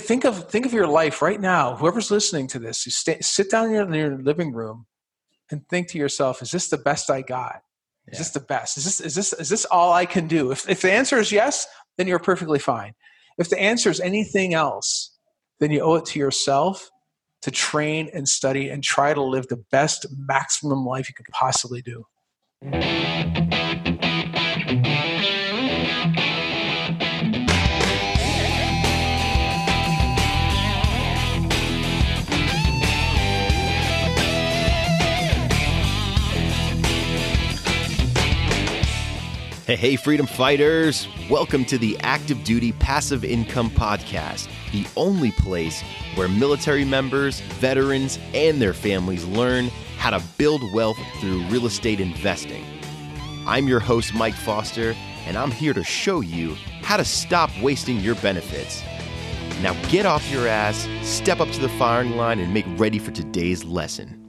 think of your life right now. Whoever's listening to this, sit down in your living room and think to yourself, is this the best I got? Is this the best? Is this all I can do? If the answer is yes, then you're perfectly fine. If the answer is anything else, then you owe it to yourself to train and study and try to live the best maximum life you could possibly do. Hey, freedom fighters! Welcome to the Active Duty Passive Income Podcast, the only place where military members, veterans, and their families learn how to build wealth through real estate investing. I'm your host, Mike Foster, and I'm here to show you how to stop wasting your benefits. Now get off your ass, step up to the firing line, and make ready for today's lesson.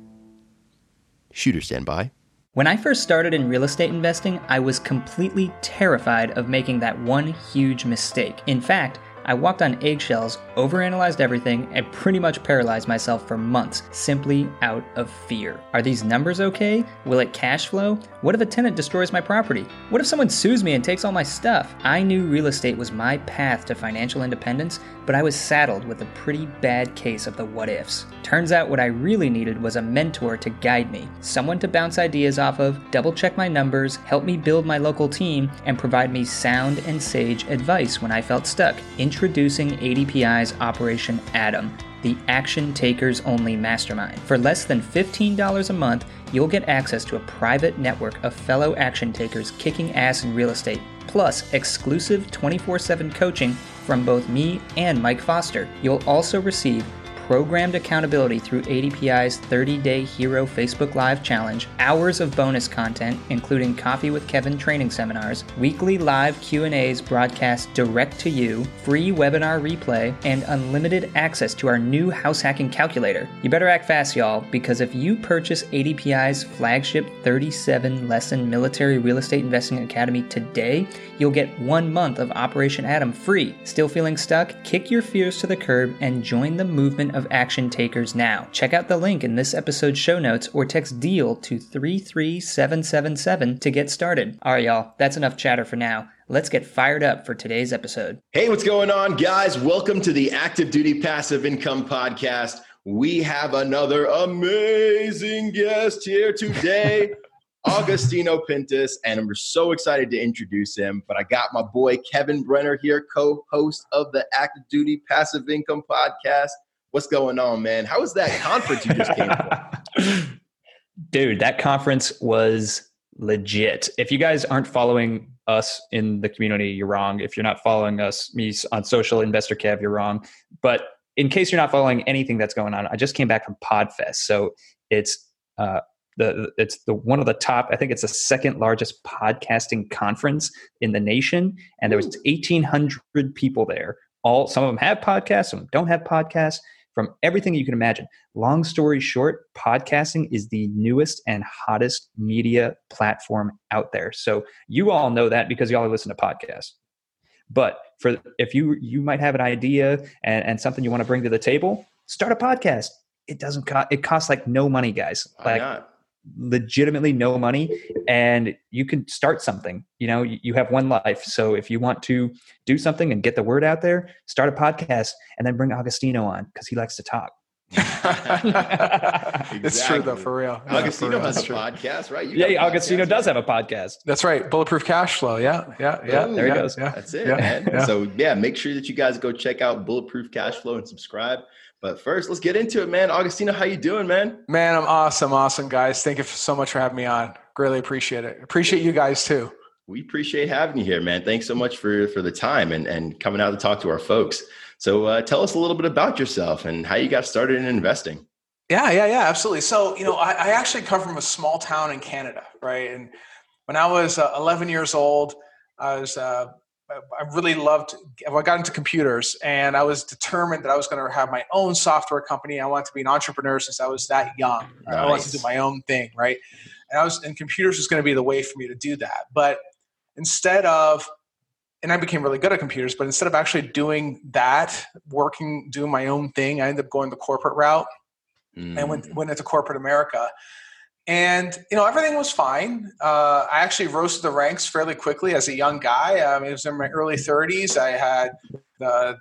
Shooter, stand by. When I first started in real estate investing, I was completely terrified of making that one huge mistake. In fact, I walked on eggshells, overanalyzed everything, and pretty much paralyzed myself for months, simply out of fear. Are these numbers okay? Will it cash flow? What if a tenant destroys my property? What if someone sues me and takes all my stuff? I knew real estate was my path to financial independence, but I was saddled with a pretty bad case of the what ifs. Turns out what I really needed was a mentor to guide me, someone to bounce ideas off of, double check my numbers, help me build my local team, and provide me sound and sage advice when I felt stuck. Introducing ADPI's Operation Adam, the Action Takers Only Mastermind. For less than $15 a month, you'll get access to a private network of fellow action takers kicking ass in real estate, plus exclusive 24/7 coaching from both me and Mike Foster. You'll also receive programmed accountability through ADPI's 30-day Hero Facebook Live Challenge, hours of bonus content, including Coffee with Kevin training seminars, weekly live Q&As broadcast direct to you, free webinar replay, and unlimited access to our new house hacking calculator. You better act fast, y'all, because if you purchase ADPI's flagship 37-lesson military real estate investing academy today, you'll get 1 month of Operation Adam free. Still feeling stuck? Kick your fears to the curb and join the movement of action takers now. Check out the link in this episode's show notes or text DEAL to 33777 to get started. All right, y'all, that's enough chatter for now. Let's get fired up for today's episode. Hey, what's going on, guys? Welcome to the Active Duty Passive Income Podcast. We have another amazing guest here today. Augustino Pintus, and we're so excited to introduce him. But I got my boy Kevin Brenner here, co-host of the Active Duty Passive Income Podcast. What's going on, man? How was that conference you just came from? Dude, that conference was legit. If you guys aren't following us in the community, you're wrong. If you're not following me on social, Investor Kev, you're wrong. But in case you're not following anything that's going on, I just came back from Podfest. So it's one of the top, I think it's the second largest podcasting conference in the nation. And there was 1,800 people there. Some of them have podcasts, some don't have podcasts, from everything you can imagine. Long story short, podcasting is the newest and hottest media platform out there. So you all know that because y'all listen to podcasts. But if you might have an idea and something you want to bring to the table, start a podcast. It doesn't cost. It costs like no money, guys. Why not? Legitimately no money, and you can start something. You have one life, so if you want to do something and get the word out there, start a podcast and then bring Augustino on because he likes to talk. Exactly. It's true though, for real. Augustino has a podcast, right? Augustino does have a podcast. That's right. Bulletproof Cash Flow. Yeah. There he goes. Yeah. That's it, man. Yeah. So make sure that you guys go check out Bulletproof Cash Flow and subscribe. But first, let's get into it, man. Augustino, how you doing, man? Man, I'm awesome, guys. Thank you so much for having me on. Greatly appreciate it. Appreciate you guys too. We appreciate having you here, man. Thanks so much for the time and coming out to talk to our folks. So tell us a little bit about yourself and how you got started in investing. Yeah, absolutely. So, I actually come from a small town in Canada, right? And when I was 11 years old, I got into computers, and I was determined that I was going to have my own software company. I wanted to be an entrepreneur since I was that young. Nice. I wanted to do my own thing, right? And computers was going to be the way for me to do that. But instead of I became really good at computers, but instead of actually doing that, doing my own thing, I ended up going the corporate route and went into corporate America. And, everything was fine. I actually rose to the ranks fairly quickly as a young guy. It was in my early 30s. I had the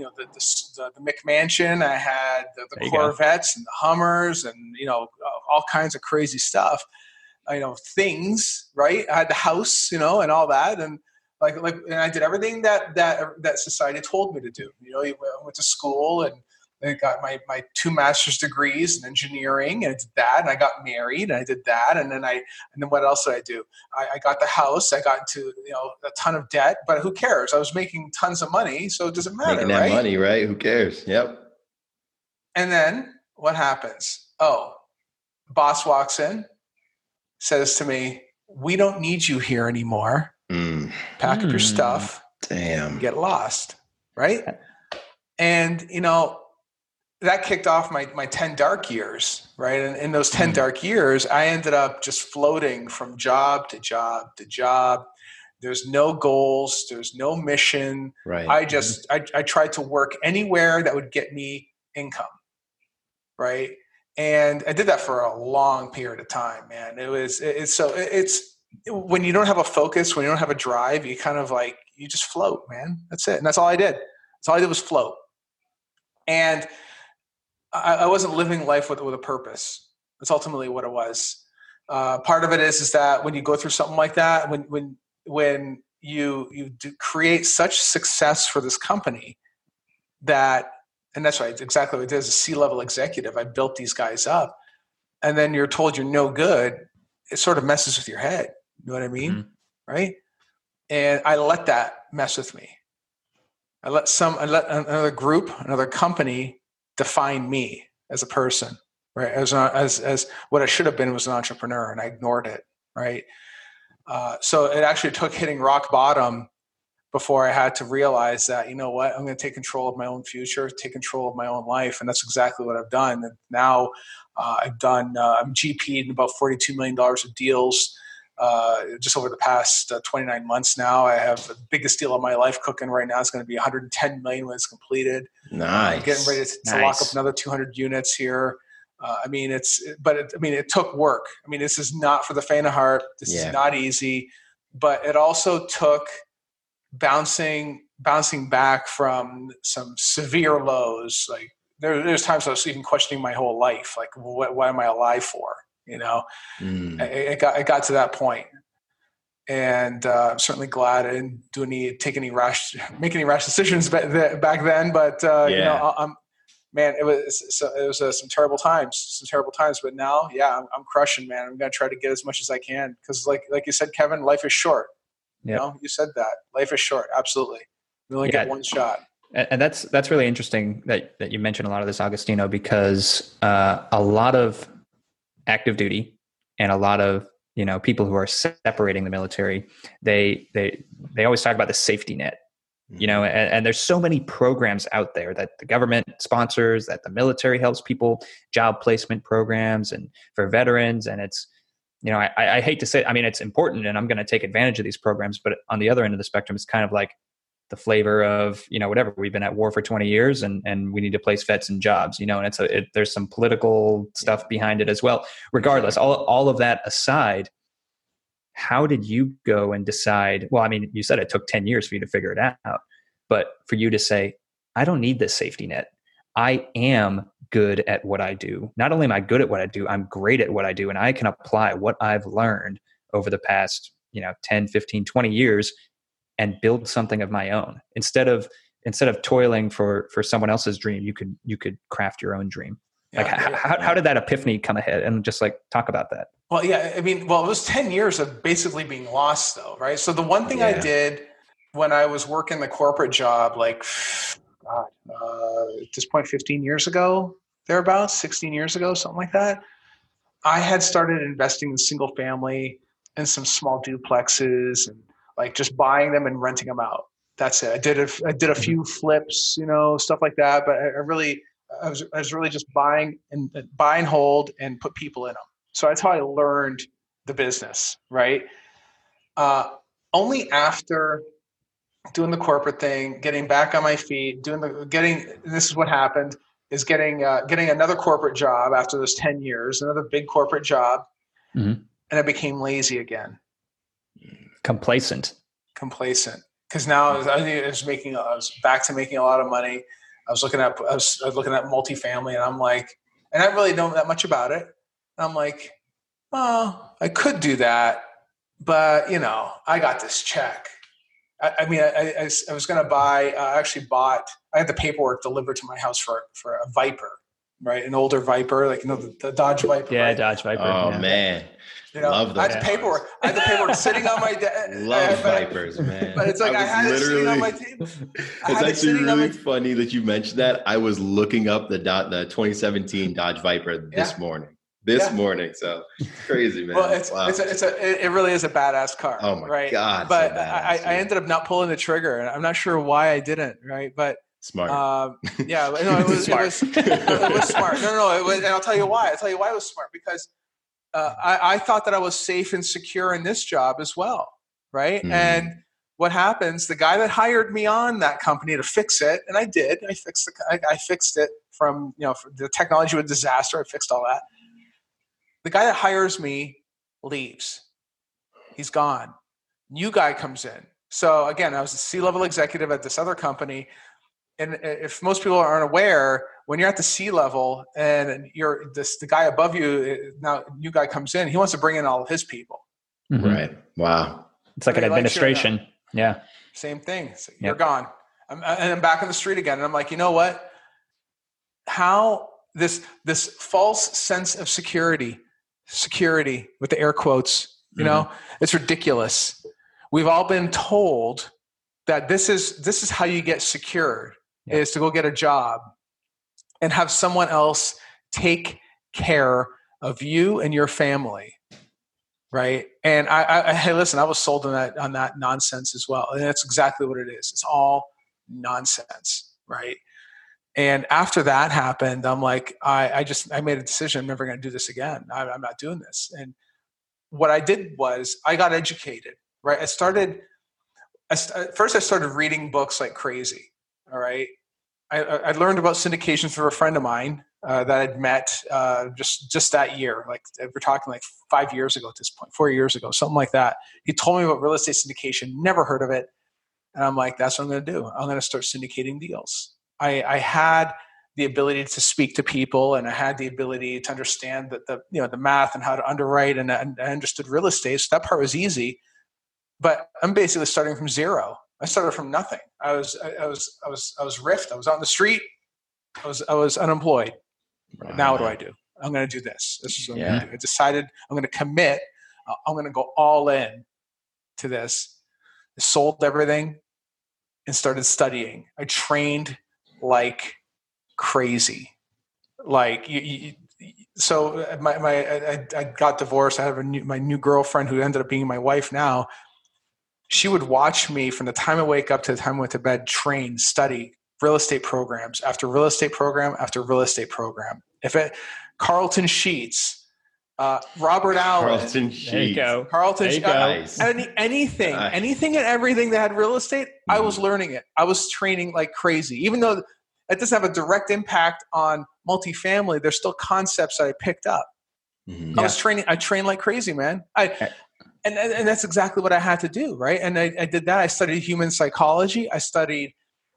McMansion. I had the Corvettes and the Hummers and, all kinds of crazy stuff, things, right? I had the house, and all that. And and I did everything that society told me to do. I went to school and I got my 2 master's degrees in engineering, and I did that, and I got married, and I did that, and then what else did I do? I got the house. I got into a ton of debt, but who cares? I was making tons of money, so it doesn't matter. Making that money, right? Who cares? Yep. And then what happens? Oh, boss walks in, says to me, "We don't need you here anymore. Pack up your stuff. Damn. Get lost." Right? And that kicked off my 10 dark years, right? And in those 10 dark years, I ended up just floating from job to job to job. There's no goals. There's no mission. Right. I tried to work anywhere that would get me income, right? And I did that for a long period of time, man. It's when you don't have a focus, when you don't have a drive, you kind of you just float, man. That's it. And that's all I did. That's all I did was float. And I wasn't living life with a purpose. That's ultimately what it was. Part of it is that when you go through something like that, when you create such success for this company and that's right, exactly what it is. A C-level executive, I built these guys up, and then you're told you're no good. It sort of messes with your head. You know what I mean? Mm-hmm. Right? And I let that mess with me. I let another group, another company define me as a person, right? As what I should have been was an entrepreneur, and I ignored it, right? So it actually took hitting rock bottom before I had to realize that, I'm going to take control of my own future, take control of my own life, and that's exactly what I've done. And now I'm GP'd in about $42 million of deals. Just over the past 29 months now. I have the biggest deal of my life cooking right now. It's going to be $110 million when it's completed. Nice. Getting ready to lock up another 200 units here. It took work. This is not for the faint of heart. This is not easy, but it also took bouncing back from some severe lows. There's times I was even questioning my whole life. What am I alive for? It got to that point, and I'm certainly glad I didn't make any rash decisions back then. But it was some terrible times. But now, I'm crushing, man. I'm gonna try to get as much as I can because, like you said, Kevin, life is short. Yep. You said that life is short. Absolutely, we only get one shot. And that's really interesting that you mentioned a lot of this, Agostino, because a lot of active duty and a lot of people who are separating the military, they always talk about the safety net, and there's so many programs out there that the government sponsors, that the military helps people, job placement programs and for veterans. And it's, I hate to say, it's important and I'm going to take advantage of these programs, but on the other end of the spectrum, it's kind of like the flavor of, whatever, we've been at war for 20 years and we need to place vets in jobs, and there's some political stuff behind it as well. Regardless, all of that aside, how did you go and decide? Well, you said it took 10 years for you to figure it out, but for you to say, I don't need this safety net. I am good at what I do. Not only am I good at what I do, I'm great at what I do. And I can apply what I've learned over the past, 10, 15, 20 years and build something of my own. Instead of toiling for someone else's dream, you could craft your own dream. How did that epiphany come ahead? And just talk about that. Well, it was 10 years of basically being lost though, right? So the one thing I did when I was working the corporate job, at this point, 15 years ago, thereabouts, 16 years ago, something like that, I had started investing in single family and some small duplexes and just buying them and renting them out. That's it. I did a few flips, stuff like that. But I was really just buy and hold and put people in them. So that's how I learned the business, right? Only after doing the corporate thing, getting back on my feet, this is what happened, is getting another corporate job after those 10 years, another big corporate job. Mm-hmm. And I became lazy again. Complacent. Because now I was back to making a lot of money. I was looking at multifamily, and I'm like, and I really don't know that much about it. I'm like, oh, I could do that, but I got this check. I was going to buy. I had the paperwork delivered to my house for a Viper, right? An older Viper, like the Dodge Viper. Yeah, right? Dodge Viper. Oh yeah. Man. Love those. I had the paperwork sitting on my desk. Love Vipers, man. But it's like I had it sitting on my table. It's actually really funny that you mentioned that. I was looking up the 2017 Dodge Viper this morning. Morning, so it's crazy, man. Well, it really is a badass car. Oh my God! But so badass, I ended up not pulling the trigger, and I'm not sure why I didn't. Right, but smart. It was smart. It was smart. No, it was, and I'll tell you why. I'll tell you why it was smart, because I thought that I was safe and secure in this job as well, right? Mm. And what happens? The guy that hired me on that company to fix it, and I did. I fixed it from the technology was a disaster. I fixed all that. The guy that hires me leaves. He's gone. New guy comes in. So again, I was a C-level executive at this other company. And if most people aren't aware, when you're at the C-level and the guy above you, now new guy comes in, he wants to bring in all of his people. Mm-hmm. Right. Wow. It's like an administration. Yeah. Same thing. So you're gone. I'm back on the street again. And I'm like, you know what? How this false sense of security with the air quotes, it's ridiculous. We've all been told that this is how you get secured, is to go get a job and have someone else take care of you and your family. Right. And hey, listen, I was sold on that nonsense as well. And that's exactly what it is. It's all nonsense. Right. And after that happened, I'm like, I made a decision. I'm never going to do this again. I'm not doing this. And what I did was I got educated, right? First I started reading books like crazy. All right. I learned about syndication through a friend of mine that I'd met just that year. Like we're talking like 5 years ago at this point, 4 years ago, something like that. He told me about real estate syndication, never heard of it. And I'm like, that's what I'm going to do. I'm going to start syndicating deals. I had the ability to speak to people, and I had the ability to understand the math and how to underwrite, and I understood real estate. So that part was easy. But I'm basically starting from zero. I started from nothing. I was riffed. I was on the street. I was unemployed. Right. Now what do I do? I'm going to do this. This is what I'm going to do. I decided I'm going to commit. I'm going to go all in to this. I sold everything and started studying. I trained like crazy. Like so I got divorced. I have my new girlfriend who ended up being my wife now. She would watch me from the time I wake up to the time I went to bed, train, study real estate programs after real estate program after real estate program. Carlton Sheets, Robert Allen. Carlton Sheets. There you go. Carlton Sheets. Nice. Anything and everything that had real estate, I was learning it. I was training like crazy. Even though it doesn't have a direct impact on multifamily, there's still concepts that I picked up. Mm-hmm. I trained like crazy, man. And that's exactly what I had to do, right? And I did that. I studied human psychology. I studied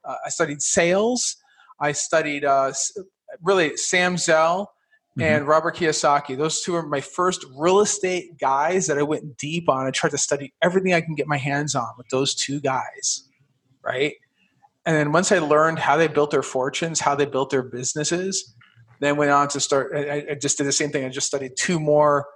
sales. I studied really Sam Zell and Robert Kiyosaki. Those two are my first real estate guys that I went deep on. I tried to study everything I can get my hands on with those two guys, right? And then once I learned how they built their fortunes, how they built their businesses, then went on to start. I just did the same thing. I just studied two more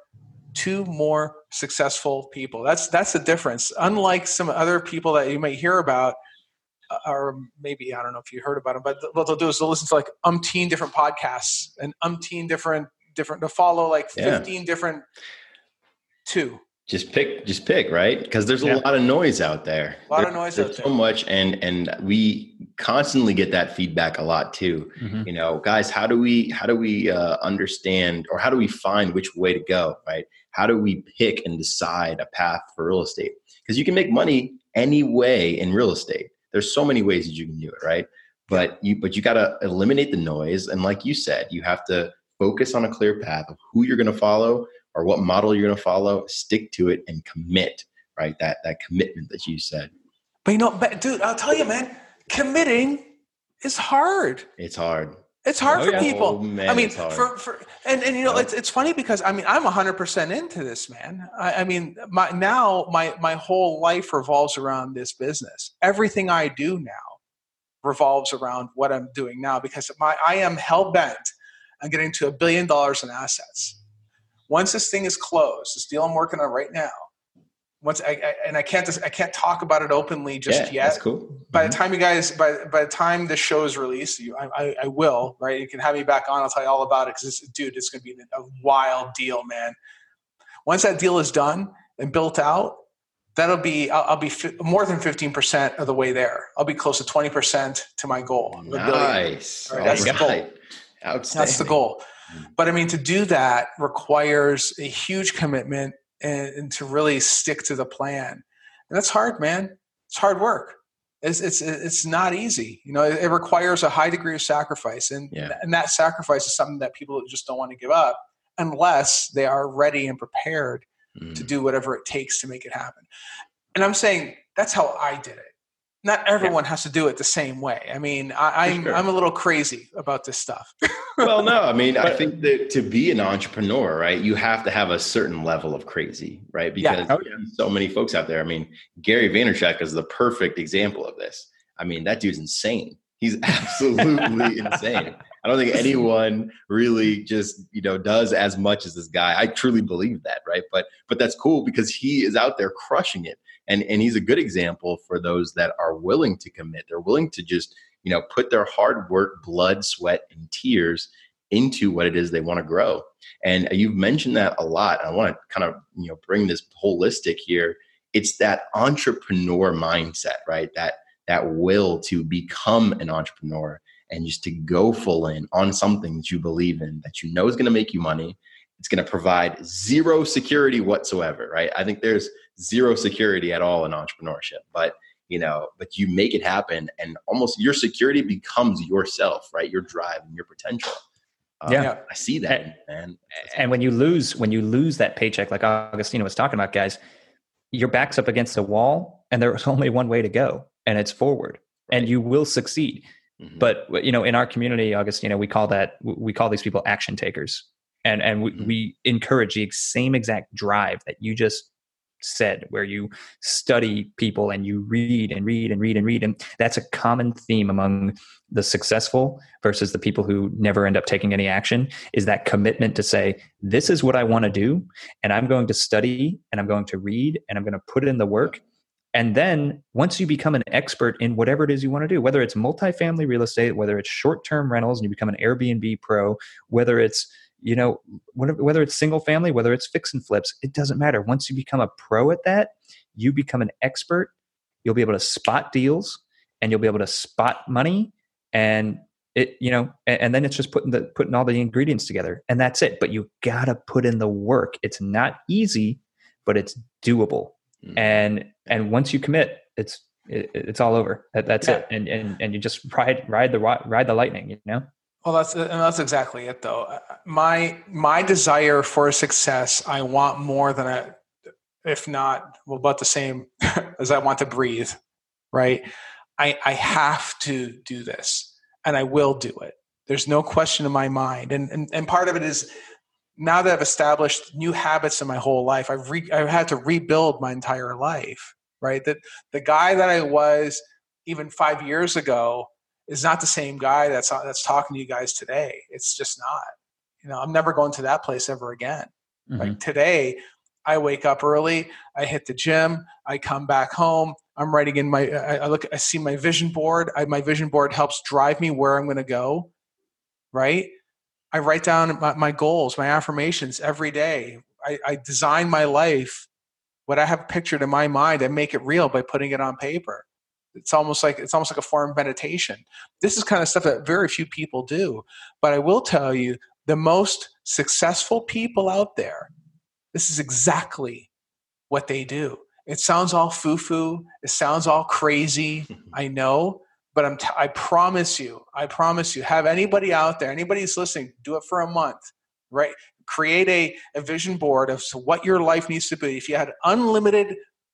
successful people. That's the difference. Unlike some other people that you might hear about, or maybe, I don't know if you heard about them, but what they'll do is they'll listen to like umpteen different podcasts and umpteen different to follow like 15 different two. Just pick, right? Because there's a lot of noise out there. There's so much, and we constantly get that feedback a lot too. Mm-hmm. Guys, how do we understand, or how do we find which way to go, right? How do we pick and decide a path for real estate? because you can make money any way in real estate. There's so many ways that you can do it, right? But you got to eliminate the noise. And like you said, you have to focus on a clear path of who you're going to follow or what model you're going to follow, stick to it and commit, right? That commitment that you said. But dude, I'll tell you, man, committing is hard. It's hard. It's hard for people. Oh, man, I mean, it's hard. And it's funny because I'm 100% into this, man. My whole life revolves around this business. Everything I do now revolves around what I'm doing now because I am hell bent on getting to $1 billion in assets. Once this thing is closed, this deal I'm working on right now. I can't talk about it openly just yet. That's cool. By the time by the time the show is released, I will, right? You can have me back on. I'll tell you all about it because it's going to be a wild deal, man. Once that deal is done and built out, I'll be more than 15% of the way there. I'll be close to 20% to my goal. Nice. Right, that's the goal. Outstanding. That's the goal. But I mean, to do that requires a huge commitment and to really stick to the plan. And that's hard, man. It's hard work. It's not easy. It requires a high degree of sacrifice. And that sacrifice is something that people just don't want to give up unless they are ready and prepared to do whatever it takes to make it happen. And I'm saying that's how I did it. Not everyone has to do it the same way. I mean, I'm a little crazy about this stuff. Well, no, I mean, I think that to be an entrepreneur, right, you have to have a certain level of crazy, right? Because there's so many folks out there. I mean, Gary Vaynerchuk is the perfect example of this. I mean, that dude's insane. He's absolutely insane. I don't think anyone really just, does as much as this guy. I truly believe that, right? But that's cool because he is out there crushing it. And he's a good example for those that are willing to commit. They're willing to just, put their hard work, blood, sweat, and tears into what it is they want to grow. And you've mentioned that a lot. I want to kind of, bring this holistic here. It's that entrepreneur mindset, right? That will to become an entrepreneur and just to go full in on something that you believe in, that is going to make you money. It's going to provide zero security whatsoever, right? I think there's zero security at all in entrepreneurship, but you make it happen and almost your security becomes yourself, right? Your drive and your potential. I see that, man. And when you lose that paycheck, like Augustino was talking about, guys, your back's up against a wall and there's only one way to go and it's forward and you will succeed. Mm-hmm. But, in our community, Augustino, we call these people action takers. And we encourage the same exact drive that you just said, where you study people and you read and read and read and read. And that's a common theme among the successful versus the people who never end up taking any action, is that commitment to say, this is what I want to do. And I'm going to study and I'm going to read and I'm going to put in the work. And then once you become an expert in whatever it is you want to do, whether it's multifamily real estate, whether it's short-term rentals and you become an Airbnb pro, whether it's whether it's single family, whether it's fix and flips, it doesn't matter. Once you become a pro at that, you become an expert. You'll be able to spot deals and you'll be able to spot money, and and then it's just putting all the ingredients together, and that's it. But you gotta put in the work. It's not easy, but it's doable. Mm-hmm. And once you commit, it's all over. That's it. And you just ride the lightning, Well, that's exactly it, though. My desire for success, I want more than if not, about the same as I want to breathe, right? I have to do this, and I will do it. There's no question in my mind, and part of it is now that I've established new habits in my whole life, I've had to rebuild my entire life, right? That the guy that I was even 5 years ago is not the same guy that's talking to you guys today. It's just not. I'm never going to that place ever again. Mm-hmm. Like today, I wake up early, I hit the gym, I come back home, I'm writing in I see my vision board. My vision board helps drive me where I'm going to go, right? I write down my goals, my affirmations every day. I design my life, what I have pictured in my mind, and make it real by putting it on paper. It's almost like a form of meditation. This is kind of stuff that very few people do. But I will tell you, the most successful people out there, this is exactly what they do. It sounds all foo-foo. It sounds all crazy. I know, but I promise you, have anybody out there, anybody who's listening, do it for a month, right? Create a vision board of what your life needs to be. If you had unlimited,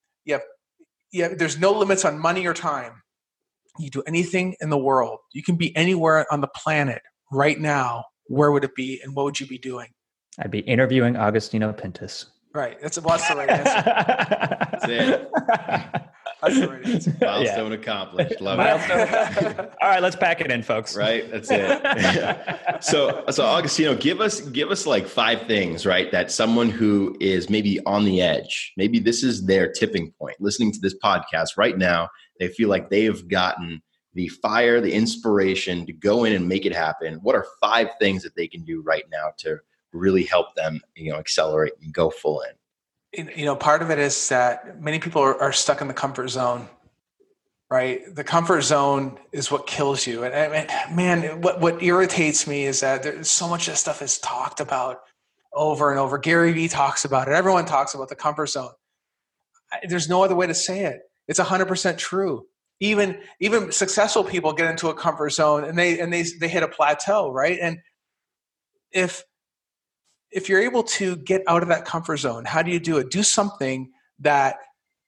there's no limits on money or time. You do anything in the world. You can be anywhere on the planet right now. Where would it be, and what would you be doing? I'd be interviewing Agostino Pintus. Right. That's the right answer. That's it. That's the right answer. Milestone accomplished. Love it. All right, let's pack it in, folks. Right. That's it. So Agostino, give us like 5 things, right? That someone who is maybe on the edge, maybe this is their tipping point, listening to this podcast right now, they feel like they've gotten the fire, the inspiration to go in and make it happen. What are 5 things that they can do right now to really help them, accelerate and go full in? Part of it is that many people are stuck in the comfort zone, right? The comfort zone is what kills you. And man, what irritates me is that there's so much of this stuff is talked about over and over. Gary Vee talks about it. Everyone talks about the comfort zone. There's no other way to say it. It's 100% true. Even successful people get into a comfort zone and they hit a plateau, right? And if you're able to get out of that comfort zone, how do you do it? Do something that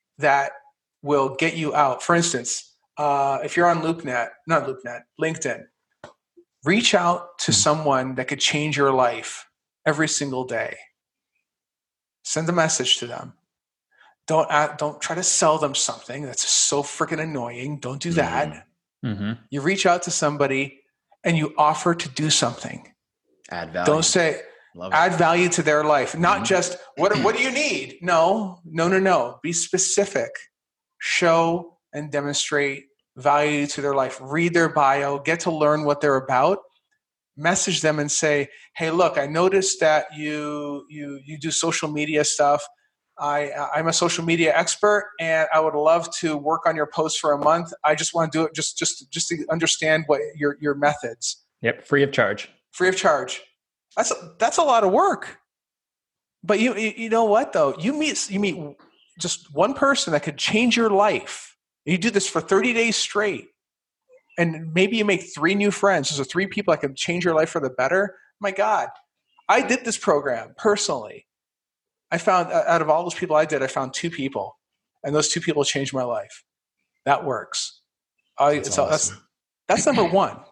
will get you out. For instance, if you're on LinkedIn, reach out to someone that could change your life every single day. Send a message to them. Don't try to sell them something that's so freaking annoying. Don't do that. Mm-hmm. You reach out to somebody and you offer to do something. Add value. Don't say add value to their life. Not just what do you need? No. Be specific. Show and demonstrate value to their life. Read their bio. Get to learn what they're about. Message them and say, hey, look, I noticed that you do social media stuff. I'm a social media expert, and I would love to work on your posts for a month. I just want to do it just to understand what your methods. Yep, free of charge. Free of charge. That's a lot of work. But you know what though? You meet just one person that could change your life. You do this for 30 days straight, and maybe you make 3 new friends. Those are 3 people that can change your life for the better. My God, I did this program personally. I found out of all those people I did, I found 2 people, and those 2 people changed my life. That works. That's awesome. That's number 1. All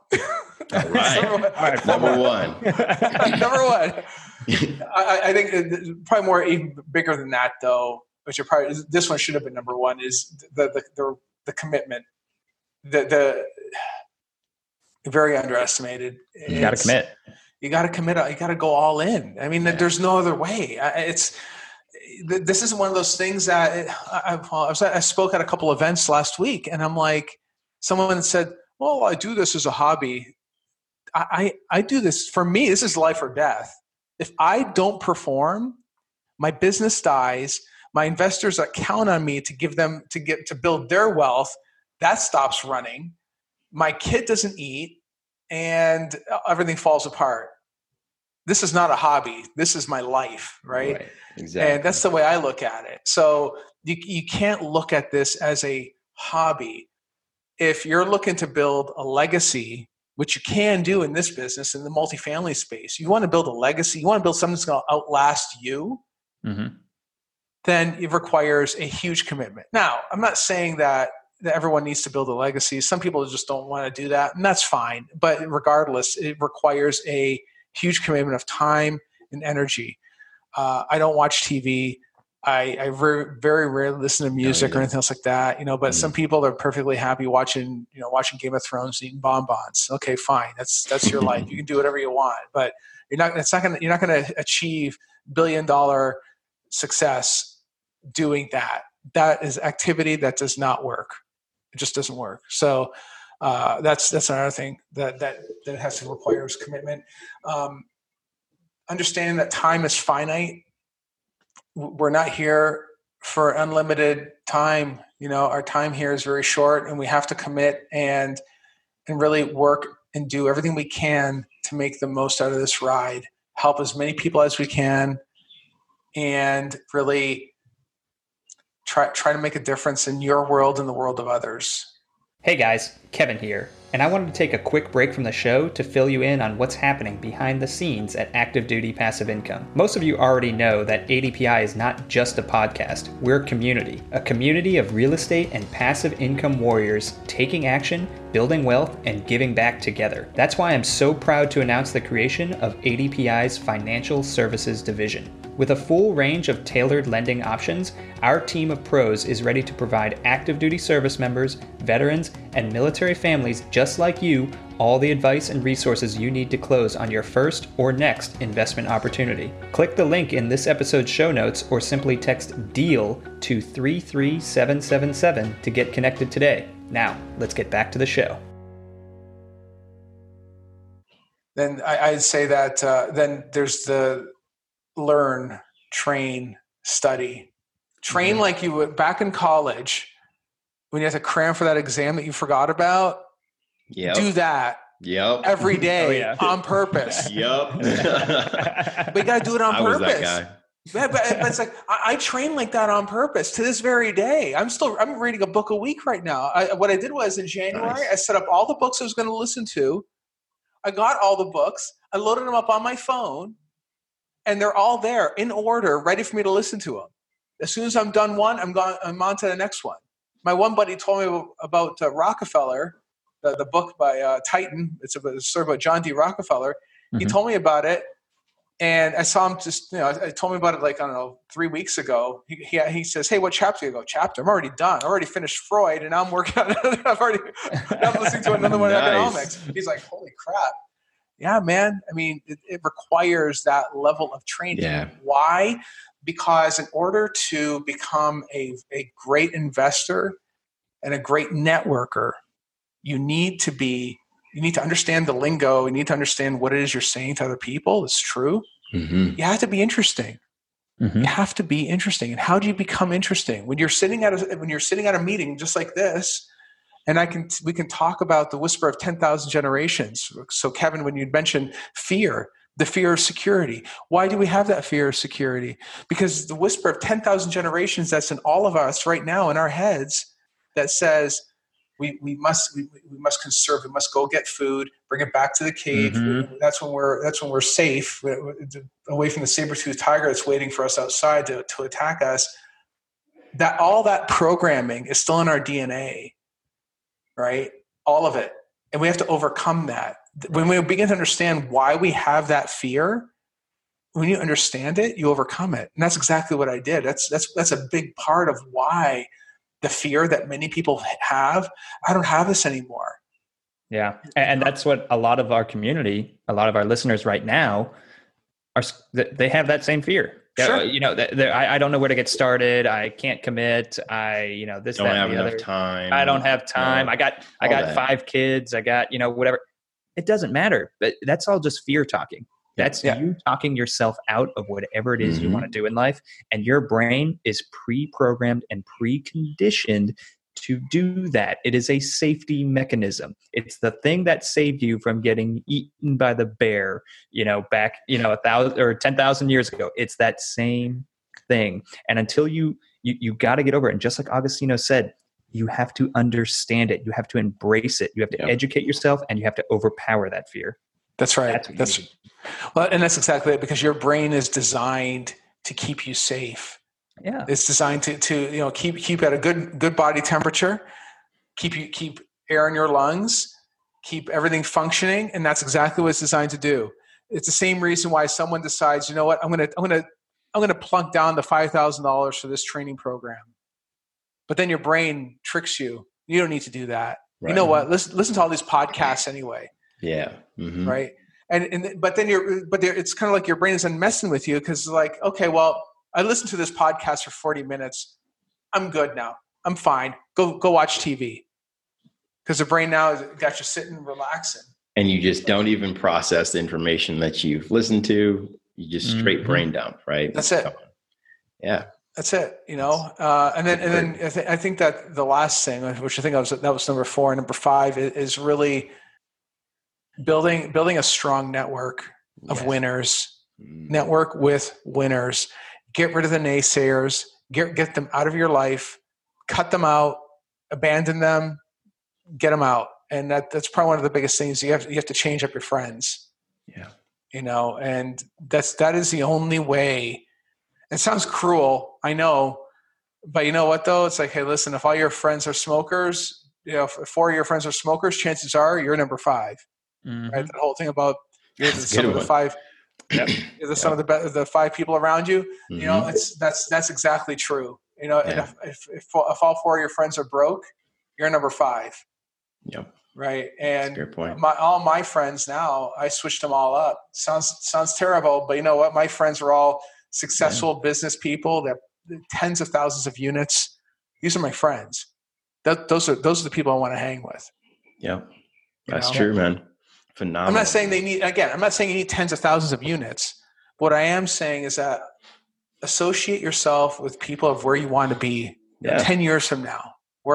right. Number 1. Number 1. I think probably more even bigger than that, though. Which this one should have been number 1 is the commitment. The very underestimated. You got to commit. You got to commit. You got to go all in. I mean, there's no other way. This is one of those things that I spoke at a couple events last week, and I'm like, someone said, "Well, I do this as a hobby." I do this for me. This is life or death. If I don't perform, my business dies. My investors that count on me to build their wealth, that stops running. My kid doesn't eat, and everything falls apart. This is not a hobby. This is my life, right? Exactly. And that's the way I look at it. So you can't look at this as a hobby. If you're looking to build a legacy, which you can do in this business, in the multifamily space, you want to build a legacy, you want to build something that's going to outlast you, then it requires a huge commitment. Now, I'm not saying that everyone needs to build a legacy. Some people just don't want to do that, and that's fine. But regardless, it requires a huge commitment of time and energy. I don't watch TV. I very rarely listen to music or anything else like that. But some people are perfectly happy watching Game of Thrones, eating bonbons. Okay, fine. That's your life. You can do whatever you want, but you're not going to achieve $1 billion success doing that. That is activity that does not work. It just doesn't work. So that's another thing that has to require commitment. Understanding that time is finite. We're not here for unlimited time. Our time here is very short, and we have to commit and really work and do everything we can to make the most out of this ride. Help as many people as we can, and really try to make a difference in your world and the world of others. Hey guys, Kevin here, and I wanted to take a quick break from the show to fill you in on what's happening behind the scenes at Active Duty Passive Income. Most of you already know that ADPI is not just a podcast, we're a community of real estate and passive income warriors taking action, building wealth, and giving back together. That's why I'm so proud to announce the creation of ADPI's Financial Services Division. With a full range of tailored lending options, our team of pros is ready to provide active duty service members, veterans, and military families just like you all the advice and resources you need to close on your first or next investment opportunity. Click the link in this episode's show notes or simply text DEAL to 33777 to get connected today. Now, let's get back to the show. Then I'd say that then there's the learn, train, study. Train like you would back in college when you have to cram for that exam that you forgot about. Yep. Do that every day on purpose. Yep. But you got to do it on purpose. I was that guy. But it's like I train like that on purpose to this very day. I'm reading a book a week right now. What I did was in January, I set up all the books I was going to listen to. I got all the books. I loaded them up on my phone. And they're all there in order, ready for me to listen to them. As soon as I'm done one, I'm on to the next one. My one buddy told me about Rockefeller, the book by Titan. It's a story about John D. Rockefeller. Mm-hmm. He told me about it, and I saw him I told me about it 3 weeks ago. He says, "Hey, what chapter?" I go, "Chapter? I'm already done. I already finished Freud, and now I'm working on another. I'm listening to another one of economics." He's like, "Holy crap." Yeah, man. I mean, it requires that level of training. Yeah. Why? Because in order to become a great investor and a great networker, you need to understand the lingo. You need to understand what it is you're saying to other people. It's true. Mm-hmm. You have to be interesting. Mm-hmm. You have to be interesting. And how do you become interesting? When you're sitting at a meeting just like this, and we can talk about the whisper of 10,000 generations. So Kevin, when you mentioned fear, the fear of security, why do we have that fear of security? Because the whisper of 10,000 generations that's in all of us right now in our heads that says we must conserve, we must go get food, bring it back to the cave. Mm-hmm. That's when we're safe, away from the saber-toothed tiger that's waiting for us outside to attack us. That all that programming is still in our DNA. Right? All of it. And we have to overcome that. When we begin to understand why we have that fear, when you understand it, you overcome it. And that's exactly what I did. That's a big part of why the fear that many people have, I don't have this anymore. Yeah. And that's what a lot of our community, a lot of our listeners right now they have that same fear. Sure. I don't know where to get started. I can't commit. This, don't that, have the enough other. time. I don't have time. I got 5 kids. I got, whatever. It doesn't matter. But that's all just fear talking. That's you talking yourself out of whatever it is you want to do in life. And your brain is pre-programmed and preconditioned to do that. It is a safety mechanism. It's the thing that saved you from getting eaten by the bear, back, 1,000 or 10,000 years ago. It's that same thing. And until you got to get over it. And just like Agostino said, you have to understand it. You have to embrace it. You have to educate yourself, and you have to overpower that fear. That's right. And that's exactly it, because your brain is designed to keep you safe. Yeah, it's designed to keep at a good body temperature, keep air in your lungs, keep everything functioning, and that's exactly what it's designed to do. It's the same reason why someone decides, you know what, I'm gonna plunk down the $5,000 for this training program, but then your brain tricks you. You don't need to do that. Right. You know what? Listen to all these podcasts anyway. Yeah. Mm-hmm. Right. But it's kind of like your brain is messing with you, because like, okay, well, I listened to this podcast for 40 minutes. I'm good now. I'm fine. Go watch TV. Because the brain now has got you sitting and relaxing. And you just don't even process the information that you've listened to. You just straight brain dump, right? That's it. Yeah. That's it. And then I think that the last thing, which I think that was number 4, number 5 is really building a strong network of winners. Network with winners. Get rid of the naysayers. get them out of your life, cut them out, abandon them, get them out. And that's probably one of the biggest things. You have to change up your friends. Yeah. And that is the only way. It sounds cruel, I know, but you know what though? It's like, hey, listen, if all your friends are smokers, if 4 of your friends are smokers, chances are you're number 5. Mm-hmm. Right? The whole thing about you're the sum of the 5. Yep. You're the sum of the 5 people around you. Mm-hmm. That's exactly true. And if all 4 of your friends are broke, you're number 5. Yep. Right. And good point. All my friends now, I switched them all up. Sounds terrible, but you know what? My friends are all successful business people that tens of thousands of units. These are my friends. Those are the people I want to hang with. Yeah. That's true, man. Phenomenal. I'm not saying you need tens of thousands of units. What I am saying is that associate yourself with people of where you want to be 10 years from now.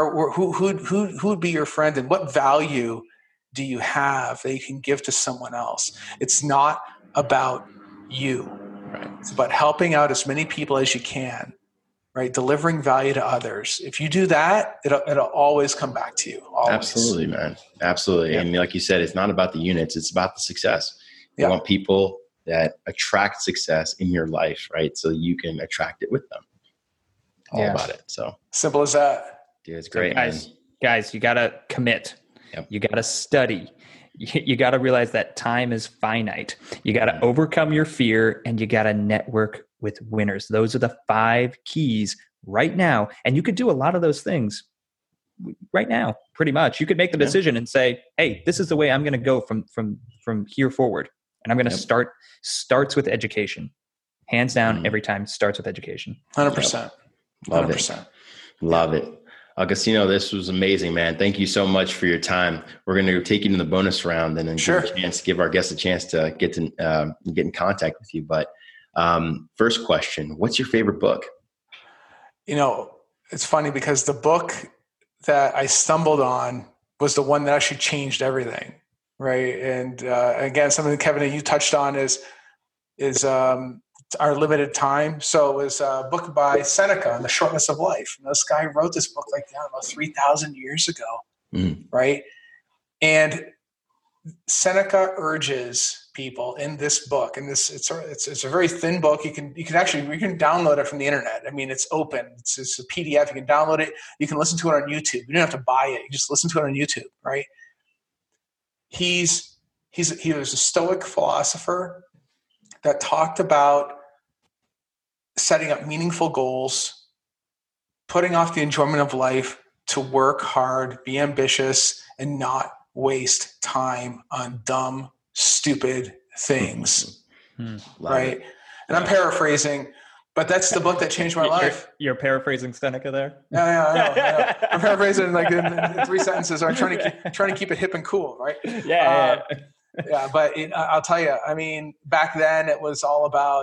Who would be your friend, and what value do you have that you can give to someone else? It's not about you. Right. It's about helping out as many people as you can, right? Delivering value to others. If you do that, it'll always come back to you. Always. Absolutely, man. Absolutely. Yeah. And like you said, it's not about the units. It's about the success. You want people that attract success in your life, right? So you can attract it with them. All about it. So simple as that. Dude, it's great. So guys, you got to commit. Yep. You got to study. You got to realize that time is finite. You got to overcome your fear, and you got to network with winners. Those are the 5 keys right now. And you could do a lot of those things right now, pretty much. You could make the decision and say, hey, this is the way I'm going to go from here forward. And I'm going to starts with education. Hands down, every time starts with education. 100%. Love 100%. It. Love it. Agostino, this was amazing, man. Thank you so much for your time. We're going to take you to the bonus round and then give our guests a chance to get in contact with you. But first question, what's your favorite book? It's funny because the book that I stumbled on was the one that actually changed everything. Right. And again, something that Kevin, you touched on is Our Limited Time. So it was a book by Seneca on the shortness of life. And this guy wrote this book 3,000 years ago. Right. And Seneca urges people in this book, and it's a very thin book. You can download it from the internet. I mean, it's open. It's a PDF. You can download it. You can listen to it on YouTube. You don't have to buy it. You just listen to it on YouTube. Right. He was a Stoic philosopher that talked about setting up meaningful goals, putting off the enjoyment of life to work hard, be ambitious, and not waste time on dumb, stupid things. Right? And I'm paraphrasing, but that's the book that changed my life. You're paraphrasing Seneca there? Yeah, I know. I'm paraphrasing in 3 sentences. I'm trying to keep it hip and cool, right? Yeah. But I'll tell you, I mean, back then it was all about,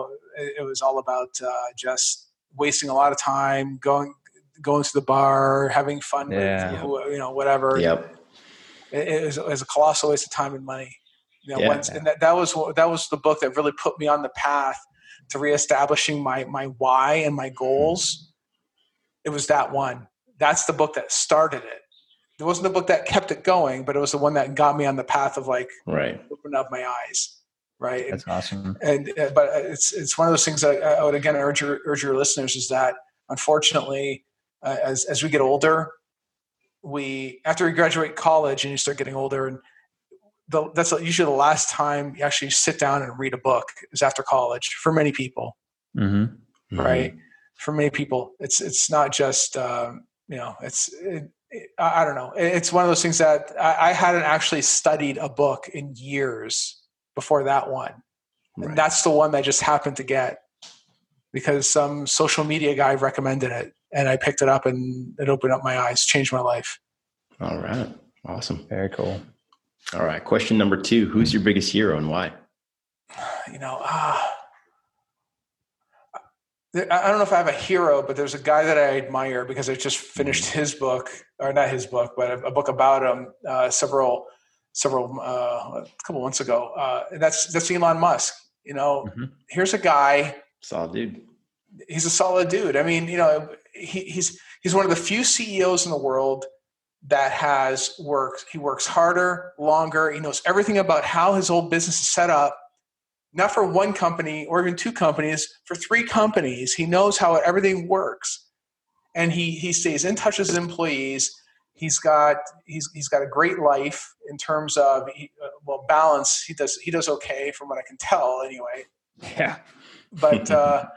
just wasting a lot of time, going to the bar, having fun, whatever. Yep. It was a colossal waste of time and money. And that was the book that really put me on the path to reestablishing my why and my goals. It was that one. That's the book that started it. It wasn't the book that kept it going, but it was the one that got me on the path of opening up my eyes. Right. That's awesome. But it's one of those things that I would again urge your listeners is that unfortunately, as we get older, after we graduate college and you start getting older, and that's usually the last time you actually sit down and read a book is after college for many people. Mm-hmm. Right. For many people, it's not just, I don't know. It's one of those things that I hadn't actually studied a book in years before that one. Right. And that's the one that I just happened to get because some social media guy recommended it and I picked it up and it opened up my eyes, changed my life. All right. Awesome. Very cool. All right. Question number 2, who's your biggest hero and why? I don't know if I have a hero, but there's a guy that I admire because I just finished his book, or not his book, but a book about him a couple months ago. And that's Elon Musk. Here's a guy, solid dude, he's a solid dude. I mean, he's one of the few CEOs in the world that he works harder, longer. He knows everything about how his whole business is set up, not for one company or even two companies, for three companies. He knows how everything works. And he stays in touch with his employees. He's got a great life in terms of balance. He does okay from what I can tell anyway. Yeah. But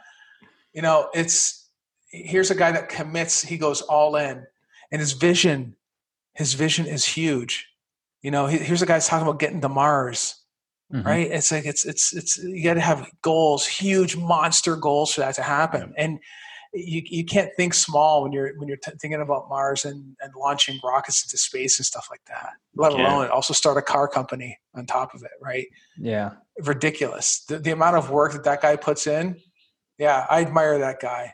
here's a guy that commits. He goes all in, and his vision is huge. Here's a guy that's talking about getting to Mars, right? It's like it's you got to have goals, huge monster goals for that to happen, and you can't think small when you're thinking about Mars and launching rockets into space and stuff like that. Let alone also start a car company on top of it, right? Yeah, ridiculous. The amount of work that guy puts in. Yeah, I admire that guy.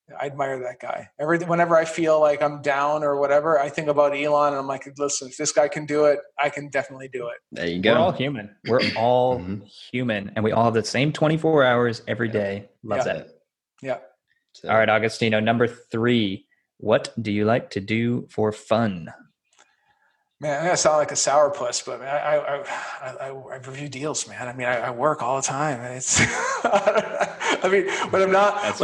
Whenever I feel like I'm down or whatever, I think about Elon and I'm like, listen, if this guy can do it, I can definitely do it. There you go. We're all human. We're all human, and we all have the same 24 hours every day. Love that. Yeah. So, all right, Augustino, number 3. What do you like to do for fun? Man, I'm gonna sound like a sourpuss, but man, I review deals, man. I mean, I work all the time. It's, I mean, when I'm not,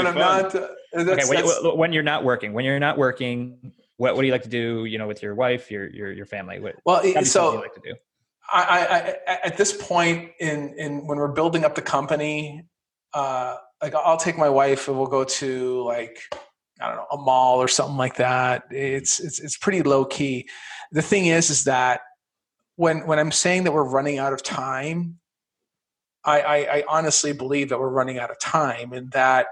when you're not working, what do you like to do? With your wife, your family. What do you like to do? I at this point in when we're building up the company, like I'll take my wife and we'll go to like, I don't know, a mall or something like that. It's pretty low key. The thing is that when I'm saying that we're running out of time, I honestly believe that we're running out of time, and that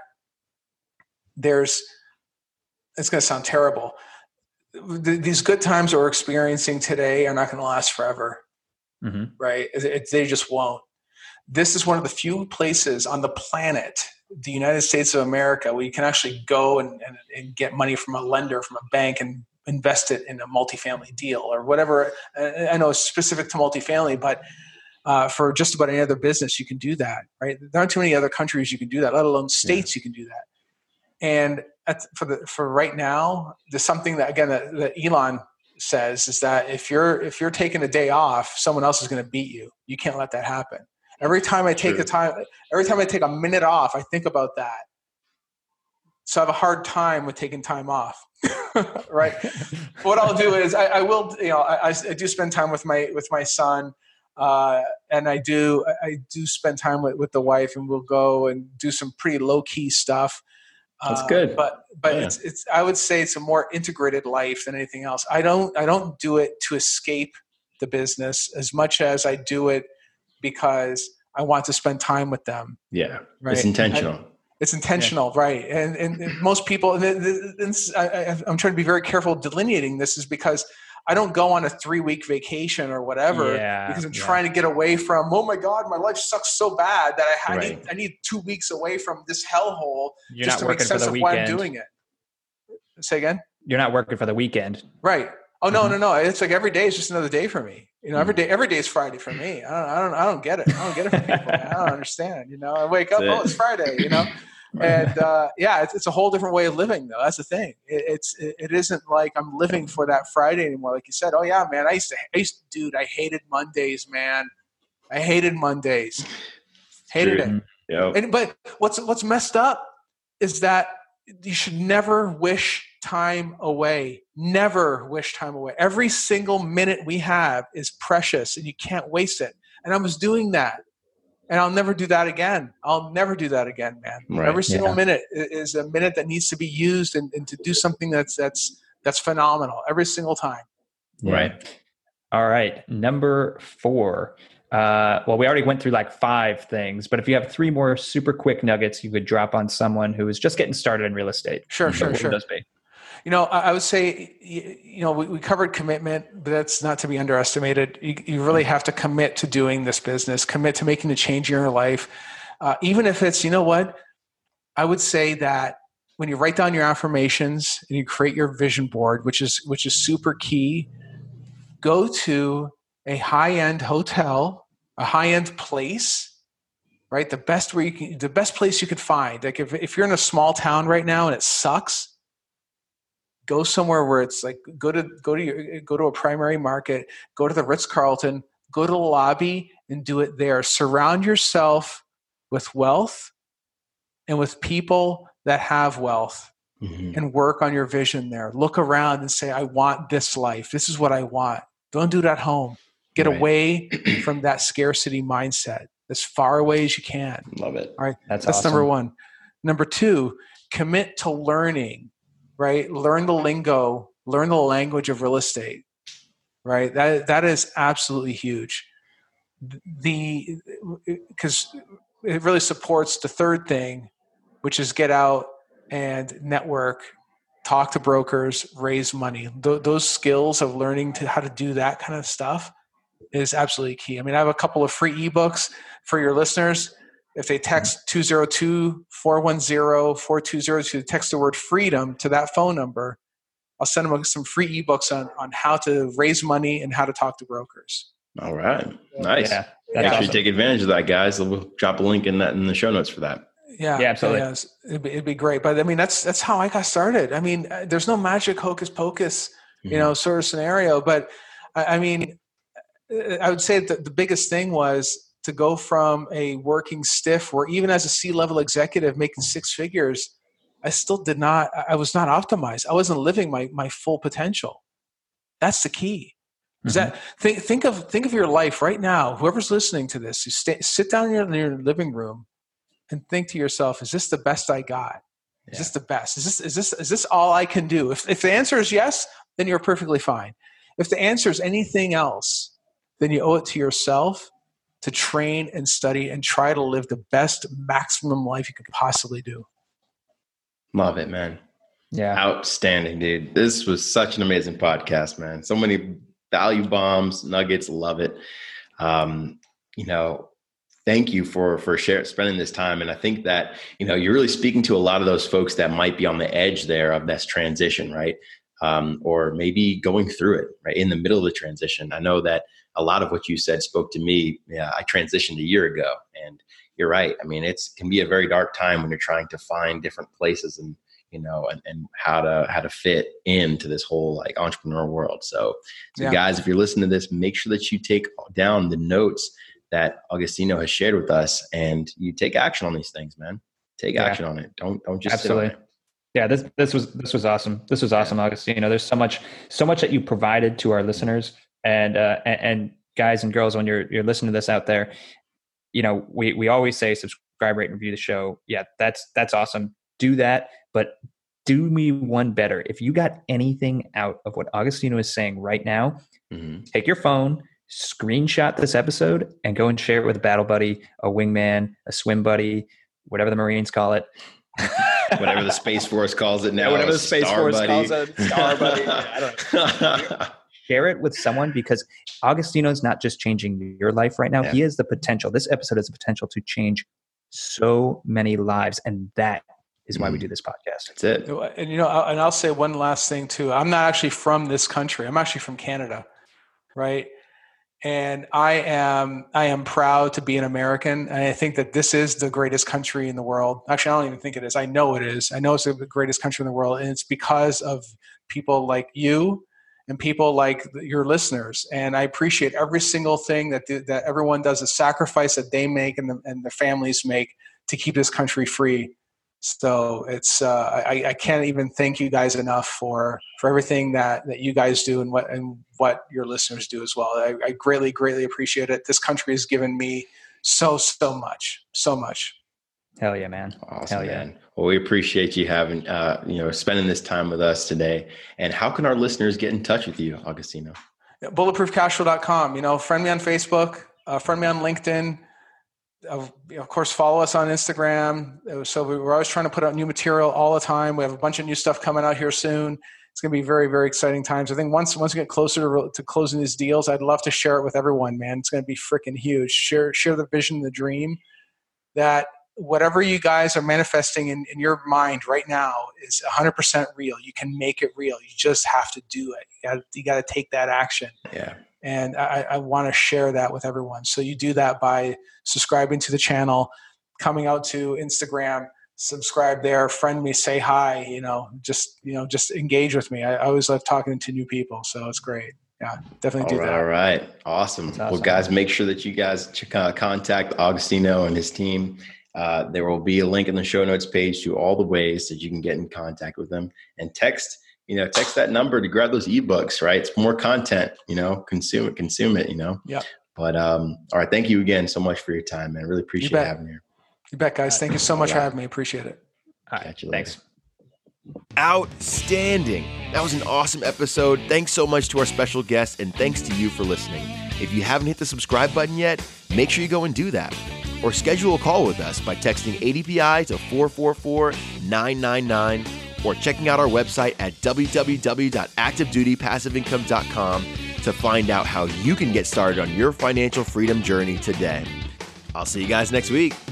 it's going to sound terrible. These good times that we're experiencing today are not going to last forever, right? They just won't. This is one of the few places on the planet, the United States of America, where you can actually go and get money from a lender, from a bank, and invest it in a multifamily deal or whatever. I know it's specific to multifamily, but for just about any other business, you can do that, right? There aren't too many other countries you can do that, let alone states you can do that. And for right now, there's something that, again, that Elon says is that if you're taking a day off, someone else is going to beat you. You can't let that happen. Every time I take a minute off, I think about that. So I have a hard time with taking time off, right? What I'll do is I do spend time with my son, and I do spend time with the wife, and we'll go and do some pretty low key stuff. That's good. But it's I would say it's a more integrated life than anything else. I don't do it to escape the business as much as I do it because I want to spend time with them. Yeah, right? It's intentional. It's intentional, right? And most people, I'm trying to be very careful delineating this, is because I don't go on a 3-week vacation or whatever because I'm trying to get away from, oh my God, my life sucks so bad that I need 2 weeks away from this hellhole just to make sense of why I'm doing it. Say again? You're not working for the weekend. Right. Oh, no. It's like every day is just another day for me. Every day is Friday for me. I don't get it. I don't get it from people. Man. I don't understand. I wake up, it's Friday, and it's a whole different way of living though. That's the thing. It isn't like I'm living for that Friday anymore. Like you said, oh yeah, man, I hated Mondays, man. I hated Mondays. Hated it. Yep. But what's messed up is that you should never wish time away. Never wish time away. Every single minute we have is precious and you can't waste it. And I was doing that. And I'll never do that again. Man. Right. Every single minute is a minute that needs to be used and to do something that's phenomenal every single time. Yeah. Right. All right. Number 4. Well, we already went through like 5 things, but if you have 3 more super quick nuggets you could drop on someone who is just getting started in real estate. Sure. What would those be? I would say, we covered commitment, but that's not to be underestimated. You really have to commit to doing this business, commit to making a change in your life. Even if it's, I would say that when you write down your affirmations and you create your vision board, which is super key, go to a high-end hotel, a high-end place, right? The best place you could find. Like if you're in a small town right now and it sucks, go somewhere where it's like go to a primary market, go to the Ritz-Carlton, go to the lobby and do it there. Surround yourself with wealth and with people that have wealth, and work on your vision there. Look around and say, I want this life. This is what I want. Don't do it at home. Get away from that scarcity mindset as far away as you can. Love it. All right. That's awesome. Number one. Number two, commit to learning, right? Learn the lingo, learn the language of real estate, right? That is absolutely huge. Because it really supports the third thing, which is get out and network, talk to brokers, raise money. Those skills of learning how to do that kind of stuff is absolutely key. I mean, I have a couple of free ebooks for your listeners. If they text 202-410-4202, text the word freedom to that phone number, I'll send them some free ebooks on how to raise money and how to talk to brokers. All right. Nice. Yeah, Make sure you take advantage of that, guys. We'll drop a link in the show notes for that. Yeah, absolutely. Yeah, it'd be great. But I mean, that's how I got started. I mean, there's no magic hocus pocus, sort of scenario. But I mean, I would say that the biggest thing was to go from a working stiff, where even as a C-level executive making six figures, I was not optimized. I wasn't living my full potential. That's the key. Is that think of your life right now. Whoever's listening to this, you sit down in your living room and think to yourself, is this the best I got? Is this the best? Is this all I can do? If the answer is yes, then you're perfectly fine. If the answer is anything else, then you owe it to yourself to train and study and try to live the best maximum life you could possibly do. Love it, man. Yeah. Outstanding, dude. This was such an amazing podcast, man. So many value bombs, nuggets. Love it. Thank you for spending this time. And I think that, you're really speaking to a lot of those folks that might be on the edge there of this transition, right? Or maybe going through it, right? In the middle of the transition. I know that a lot of what you said spoke to me. Yeah, I transitioned a year ago, and you're right. I mean, it can be a very dark time when you're trying to find different places and how to fit into this whole like entrepreneur world. So guys, if you're listening to this, make sure that you take down the notes that Augustino has shared with us, and you take action on these things, man. Take action on it. Don't just sit on it. Yeah, this was awesome. This was awesome, Augustino. There's so much that you provided to our listeners, and guys and girls, when you're listening to this out there, we always say subscribe, rate, and review the show. Yeah, that's awesome. Do that, but do me one better. If you got anything out of what Augustino is saying right now, take your phone, screenshot this episode, and go and share it with a battle buddy, a wingman, a swim buddy, whatever the Marines call it. Whatever the Space Force calls it now. Whatever the Space Force calls it. Star buddy. I don't know. Share it with someone, because Augustino is not just changing your life right now. Yeah. He has the potential. This episode has the potential to change so many lives. And that is why we do this podcast. That's it. And, and I'll say one last thing too. I'm not actually from this country. I'm actually from Canada. Right. And I am proud to be an American. And I think that this is the greatest country in the world. Actually, I don't even think it is. I know it is. I know it's the greatest country in the world. And it's because of people like you and people like your listeners. And I appreciate every single thing that everyone does, the sacrifice that they make and the families make to keep this country free. So it's I can't even thank you guys enough for everything that you guys do and what your listeners do as well. I greatly, greatly appreciate it. This country has given me so much. Hell yeah, man. Awesome, man. Well, we appreciate you having spending this time with us today. And how can our listeners get in touch with you, Augustino? Bulletproofcashflow.com. Friend me on Facebook, friend me on LinkedIn. Of course, follow us on Instagram. So we're always trying to put out new material all the time. We have a bunch of new stuff coming out here soon. It's going to be very, very exciting times. I think once we get closer to closing these deals, I'd love to share it with everyone, man. It's going to be freaking huge. Share the vision, the dream, that whatever you guys are manifesting in your mind right now is 100% real. You can make it real. You just have to do it. You got to take that action. Yeah. And I want to share that with everyone. So you do that by subscribing to the channel, coming out to Instagram, subscribe there, friend me, say hi, just engage with me. I always love talking to new people. So it's great. Yeah, definitely do that. All right. Awesome. Well, guys, make sure that you guys contact Agostino and his team. There will be a link in the show notes page to all the ways that you can get in contact with them, and text that number to grab those ebooks, right? It's more content, consume it, Yeah. But, all right. Thank you again so much for your time, man. Really appreciate having you. You bet, guys. Thank you so much for having me. Appreciate it. All right. Thanks. Outstanding. That was an awesome episode. Thanks so much to our special guest, and thanks to you for listening. If you haven't hit the subscribe button yet, make sure you go and do that. Or schedule a call with us by texting ADPI to 444-999 or checking out our website at www.activedutypassiveincome.com to find out how you can get started on your financial freedom journey today. I'll see you guys next week.